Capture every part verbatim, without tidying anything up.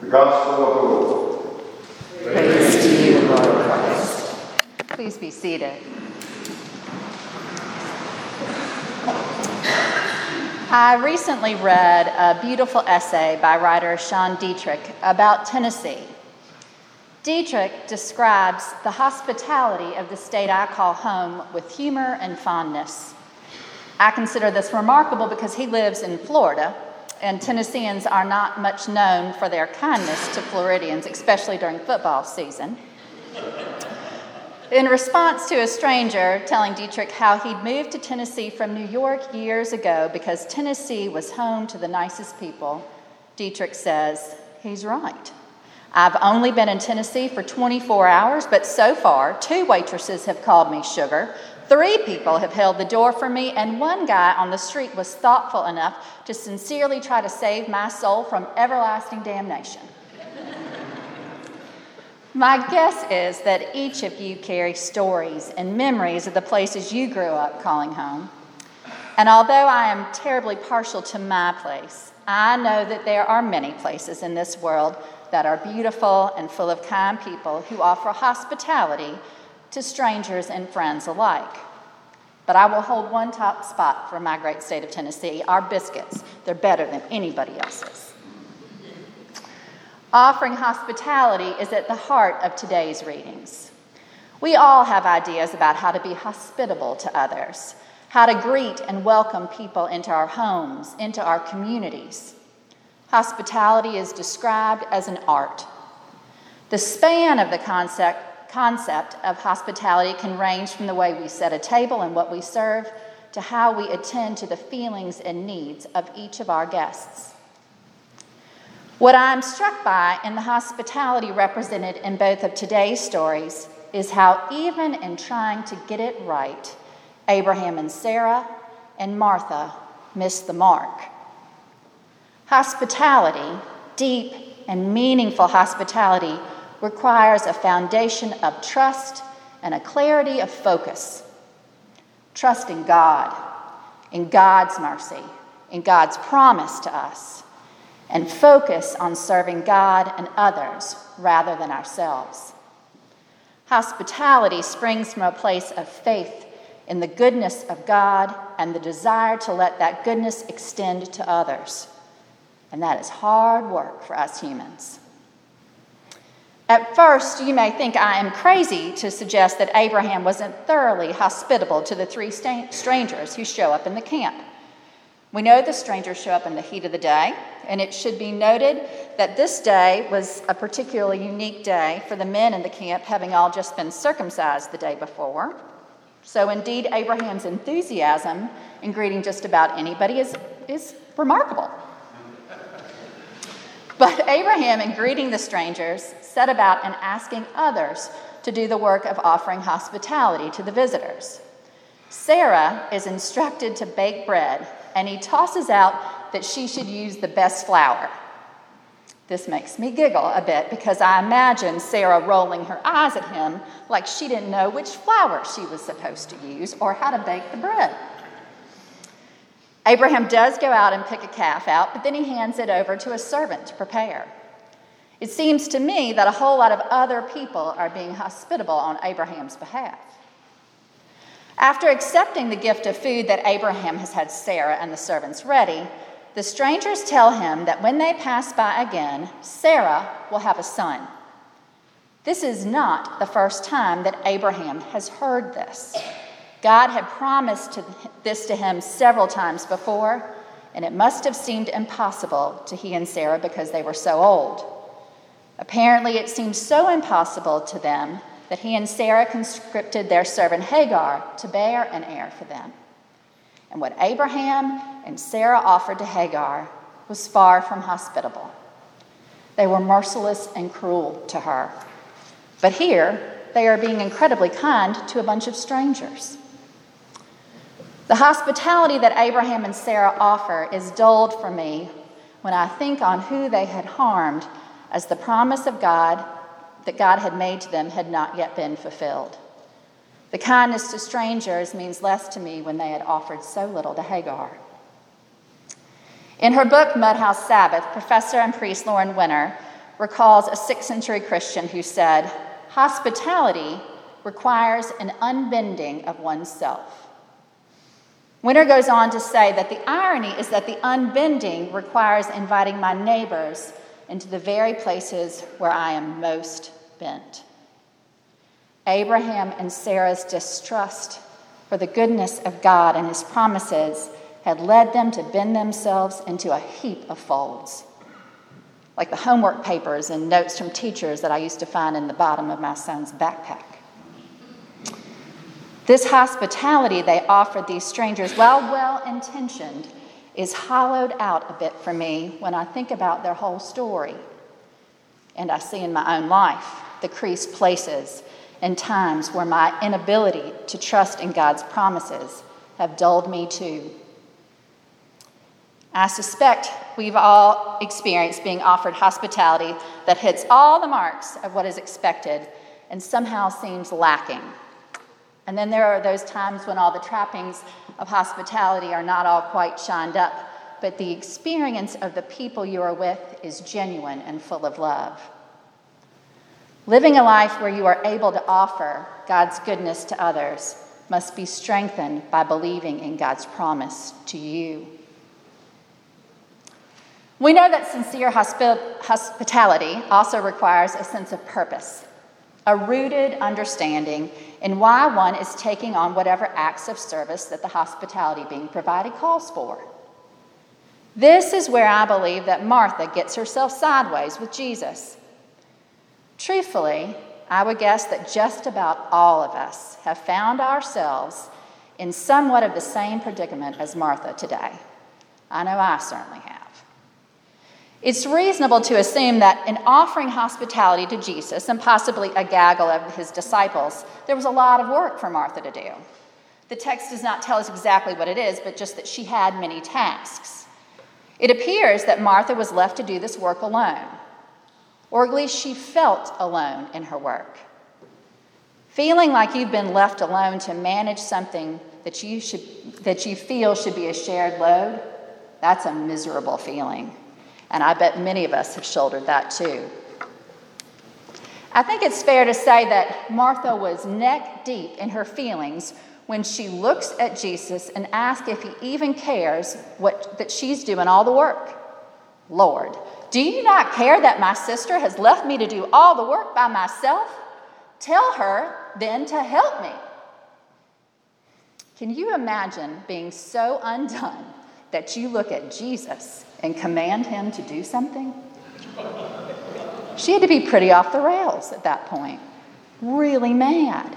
gospel of the Lord. Praise to you, Lord Christ. Please be seated. I recently read a beautiful essay by writer Sean Dietrich about Tennessee. Dietrich describes the hospitality of the state I call home with humor and fondness. I consider this remarkable because he lives in Florida, and Tennesseans are not much known for their kindness to Floridians, especially during football season. In response to a stranger telling Dietrich how he'd moved to Tennessee from New York years ago because Tennessee was home to the nicest people, Dietrich says, he's right. I've only been in Tennessee for twenty-four hours, but so far, two waitresses have called me sugar, three people have held the door for me, and one guy on the street was thoughtful enough to sincerely try to save my soul from everlasting damnation. My guess is that each of you carry stories and memories of the places you grew up calling home. And although I am terribly partial to my place, I know that there are many places in this world that are beautiful and full of kind people who offer hospitality to strangers and friends alike. But I will hold one top spot for my great state of Tennessee, our biscuits. They're better than anybody else's. Offering hospitality is at the heart of today's readings. We all have ideas about how to be hospitable to others, how to greet and welcome people into our homes, into our communities. Hospitality is described as an art. The span of the concept, concept of hospitality can range from the way we set a table and what we serve to how we attend to the feelings and needs of each of our guests. What I'm struck by in the hospitality represented in both of today's stories is how even in trying to get it right, Abraham and Sarah and Martha missed the mark. Hospitality, deep and meaningful hospitality, requires a foundation of trust and a clarity of focus. Trust in God, in God's mercy, in God's promise to us, and focus on serving God and others rather than ourselves. Hospitality springs from a place of faith in the goodness of God and the desire to let that goodness extend to others. And that is hard work for us humans. At first, you may think I am crazy to suggest that Abraham wasn't thoroughly hospitable to the three sta- strangers who show up in the camp. We know the strangers show up in the heat of the day, and it should be noted that this day was a particularly unique day for the men in the camp, having all just been circumcised the day before. So indeed, Abraham's enthusiasm in greeting just about anybody is, is remarkable. But Abraham, in greeting the strangers, set about and asking others to do the work of offering hospitality to the visitors. Sarah is instructed to bake bread, and he tosses out that she should use the best flour. This makes me giggle a bit because I imagine Sarah rolling her eyes at him like she didn't know which flour she was supposed to use or how to bake the bread. Abraham does go out and pick a calf out, but then he hands it over to a servant to prepare. It seems to me that a whole lot of other people are being hospitable on Abraham's behalf. After accepting the gift of food that Abraham has had Sarah and the servants ready, the strangers tell him that when they pass by again, Sarah will have a son. This is not the first time that Abraham has heard this. God had promised to this to him several times before, and it must have seemed impossible to he and Sarah because they were so old. Apparently, it seemed so impossible to them that he and Sarah conscripted their servant Hagar to bear an heir for them. And what Abraham and Sarah offered to Hagar was far from hospitable. They were merciless and cruel to her. But here, they are being incredibly kind to a bunch of strangers. The hospitality that Abraham and Sarah offer is dulled for me when I think on who they had harmed, as the promise of God that God had made to them had not yet been fulfilled. The kindness to strangers means less to me when they had offered so little to Hagar. In her book, Mudhouse Sabbath, professor and priest Lauren Winner recalls a sixth century Christian who said, "Hospitality requires an unbending of oneself." Winter goes on to say that the irony is that the unbending requires inviting my neighbors into the very places where I am most bent. Abraham and Sarah's distrust for the goodness of God and his promises had led them to bend themselves into a heap of folds, like the homework papers and notes from teachers that I used to find in the bottom of my son's backpack. This hospitality they offered these strangers, while well-intentioned, is hollowed out a bit for me when I think about their whole story. And I see in my own life the creased places and times where my inability to trust in God's promises have dulled me too. I suspect we've all experienced being offered hospitality that hits all the marks of what is expected and somehow seems lacking. And then there are those times when all the trappings of hospitality are not all quite shined up, but the experience of the people you are with is genuine and full of love. Living a life where you are able to offer God's goodness to others must be strengthened by believing in God's promise to you. We know that sincere hospi- hospitality also requires a sense of purpose, a rooted understanding in why one is taking on whatever acts of service that the hospitality being provided calls for. This is where I believe that Martha gets herself sideways with Jesus. Truthfully, I would guess that just about all of us have found ourselves in somewhat of the same predicament as Martha today. I know I certainly have. It's reasonable to assume that in offering hospitality to Jesus and possibly a gaggle of his disciples, there was a lot of work for Martha to do. The text does not tell us exactly what it is, but just that she had many tasks. It appears that Martha was left to do this work alone, or at least she felt alone in her work. Feeling like you've been left alone to manage something that you should, that you feel should be a shared load, that's a miserable feeling. And I bet many of us have shouldered that too. I think it's fair to say that Martha was neck deep in her feelings when she looks at Jesus and asks if he even cares what, that she's doing all the work. Lord, do you not care that my sister has left me to do all the work by myself? Tell her then to help me. Can you imagine being so undone that you look at Jesus and command him to do something? She had to be pretty off the rails at that point, really mad.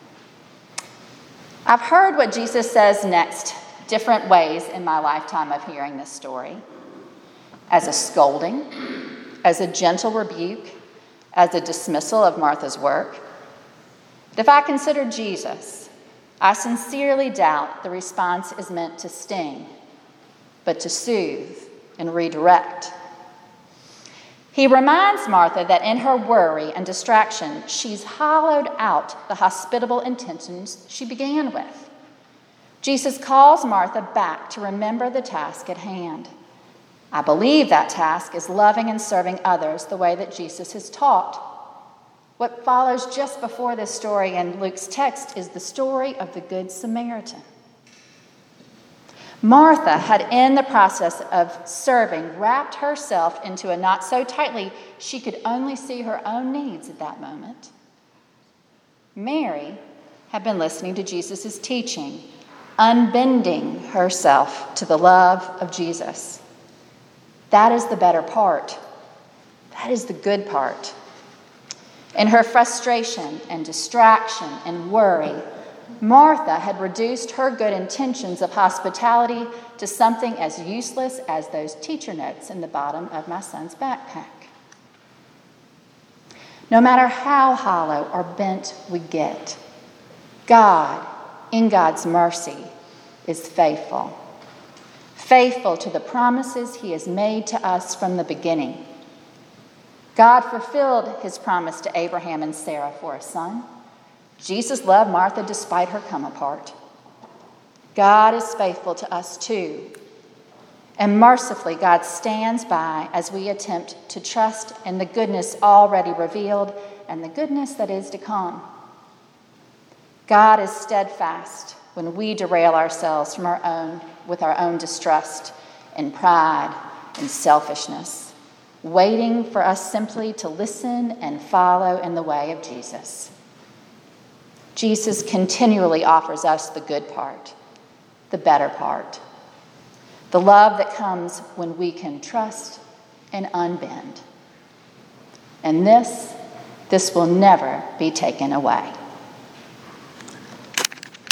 I've heard what Jesus says next different ways in my lifetime of hearing this story. As a scolding, as a gentle rebuke, as a dismissal of Martha's work. But if I consider Jesus, I sincerely doubt the response is meant to sting, but to soothe and redirect. He reminds Martha that in her worry and distraction, she's hollowed out the hospitable intentions she began with. Jesus calls Martha back to remember the task at hand. I believe that task is loving and serving others the way that Jesus has taught. What follows just before this story in Luke's text is the story of the Good Samaritan. Martha had, in the process of serving, wrapped herself into a knot so tightly she could only see her own needs at that moment. Mary had been listening to Jesus' teaching, unbending herself to the love of Jesus. That is the better part. That is the good part. In her frustration and distraction and worry, Martha had reduced her good intentions of hospitality to something as useless as those teacher notes in the bottom of my son's backpack. No matter how hollow or bent we get, God, in God's mercy, is faithful. Faithful to the promises he has made to us from the beginning. God fulfilled his promise to Abraham and Sarah for a son. Jesus loved Martha despite her come apart. God is faithful to us too. And mercifully, God stands by as we attempt to trust in the goodness already revealed and the goodness that is to come. God is steadfast when we derail ourselves from our own, with our own distrust and pride and selfishness, waiting for us simply to listen and follow in the way of Jesus. Jesus continually offers us the good part, the better part, the love that comes when we can trust and unbend. And this, this will never be taken away.